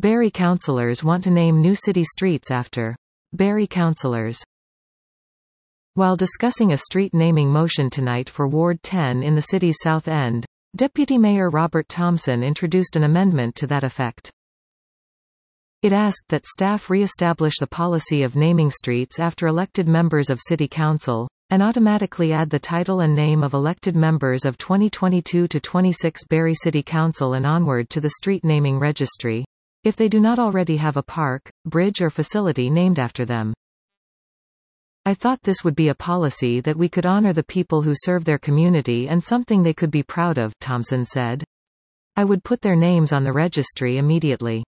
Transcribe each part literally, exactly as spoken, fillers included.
Barrie councillors want to name new city streets after Barrie councillors. While discussing a street naming motion tonight for Ward ten in the city's South End, Deputy Mayor Robert Thompson introduced an amendment to that effect. It asked that staff re-establish the policy of naming streets after elected members of City Council, and automatically add the title and name of elected members of twenty twenty-two to twenty-six Barrie City Council and onward to the street naming registry, if they do not already have a park, bridge or facility named after them. I thought this would be a policy that we could honor the people who serve their community and something they could be proud of, Thompson said. I would put their names on the registry immediately.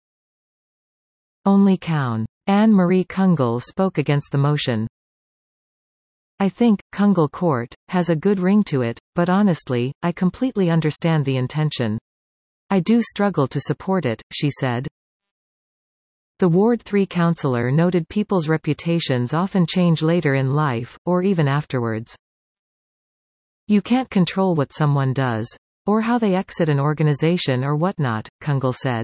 Only Coun. Anne Marie Kungl spoke against the motion. I think, Kungl Court, has a good ring to it, but honestly, I completely understand the intention. I do struggle to support it, she said. The Ward three councillor noted people's reputations often change later in life, or even afterwards. You can't control what someone does. Or how they exit an organization or whatnot, Kungl said.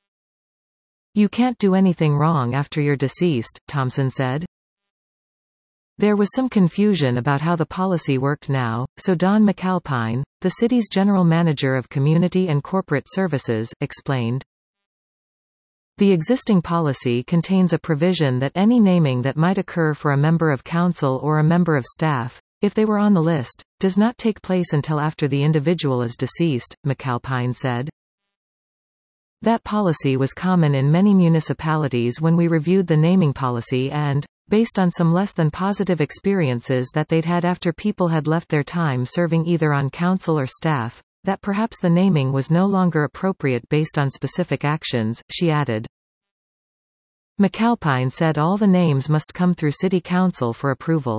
You can't do anything wrong after you're deceased, Thompson said. There was some confusion about how the policy worked now, so Don McAlpine, the city's general manager of community and corporate services, explained. The existing policy contains a provision that any naming that might occur for a member of council or a member of staff, if they were on the list, does not take place until after the individual is deceased, McAlpine said. That policy was common in many municipalities when we reviewed the naming policy and, based on some less than positive experiences that they'd had after people had left their time serving either on council or staff, that perhaps the naming was no longer appropriate based on specific actions, she added. McAlpine said all the names must come through City Council for approval.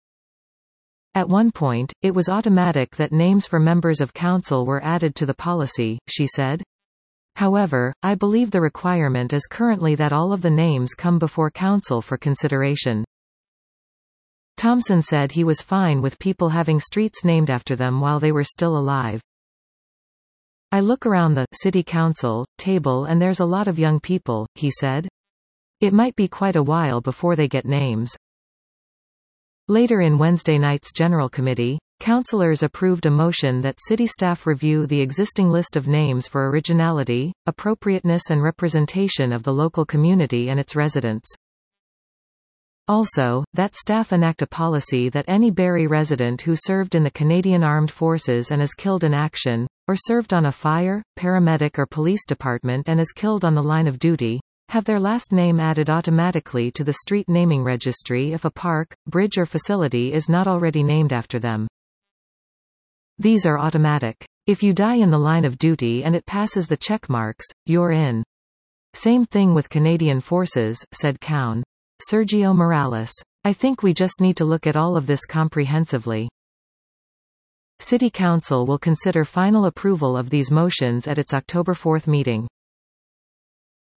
At one point, it was automatic that names for members of council were added to the policy, she said. However, I believe the requirement is currently that all of the names come before council for consideration. Thompson said he was fine with people having streets named after them while they were still alive. I look around the City Council table and there's a lot of young people, he said. It might be quite a while before they get names. Later in Wednesday night's General Committee, councillors approved a motion that city staff review the existing list of names for originality, appropriateness and representation of the local community and its residents. Also, that staff enact a policy that any Barrie resident who served in the Canadian Armed Forces and is killed in action, or served on a fire, paramedic or police department and is killed on the line of duty, have their last name added automatically to the street naming registry if a park, bridge or facility is not already named after them. These are automatic. If you die in the line of duty and it passes the check marks, you're in. Same thing with Canadian Forces, said Coun. Sergio Morales. I think we just need to look at all of this comprehensively. City Council will consider final approval of these motions at its October fourth meeting.